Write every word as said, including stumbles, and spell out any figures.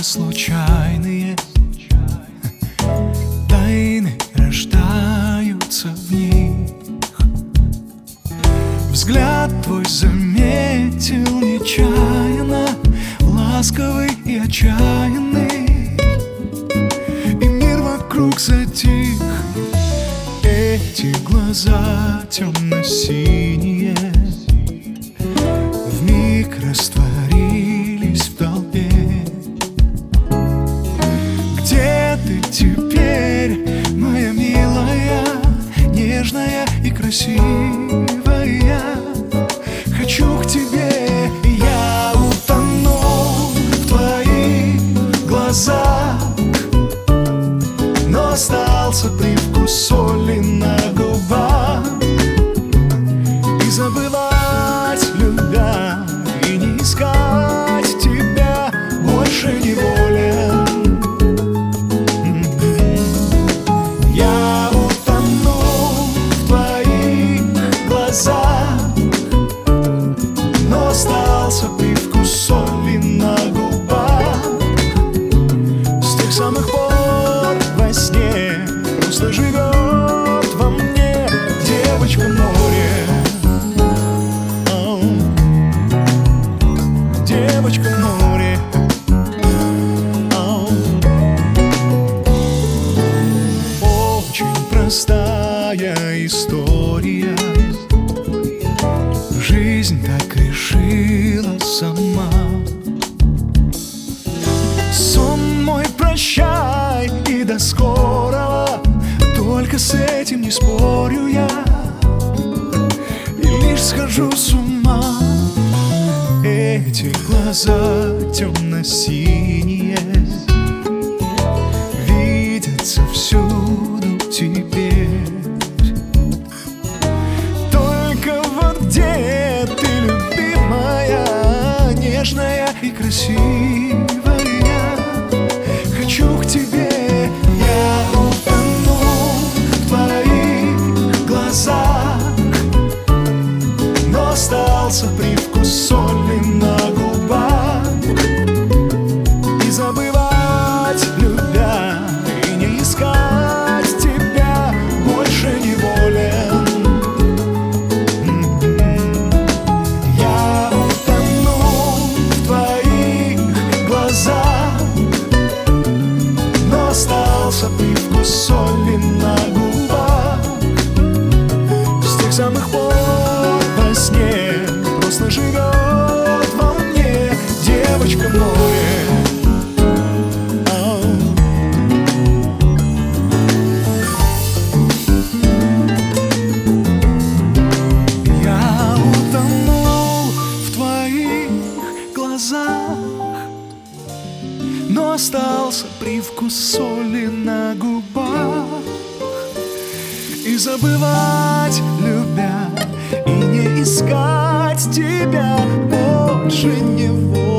встречи случайные, тайны рождаются в них. Взгляд твой заметил нечаянно, ласковый и отчаянный, и мир вокруг затих. Эти глаза темно-синие вмиг растворились в толпе. Где ты теперь, моя милая, нежная и красивая? Хочу к тебе, и я утону в твоих глазах, но остался привкус соли на губах. И забывать, любя, и не искать тебя больше не волен. Я утону в твоих глазах, но остался привкус соли на губах. С тех самых пор во сне просто живет во мне девочка море. Ау. Девочка море. Ау. Очень простая история. Жизнь так решила сама. Сон мой, прощай и до скорого, только с этим не спорю я, и лишь схожу с ума. Эти глаза темно-синие видятся всюду теперь. Только вот где ты, любимая, нежная и красивая? Хочу к тебе, я утону в твоих глазах, но остался привкус соли на губах. И забывать, любя, и не искать тебя больше не волен. Я утону в твоих глазах, но остался привкус соли на губах. С тех самых пор во сне просто живет во мне девочка море. Ау. Я утонул в твоих глазах, но остался привкус соли на губах. И забывать, любя, и не искать тебя больше не волен.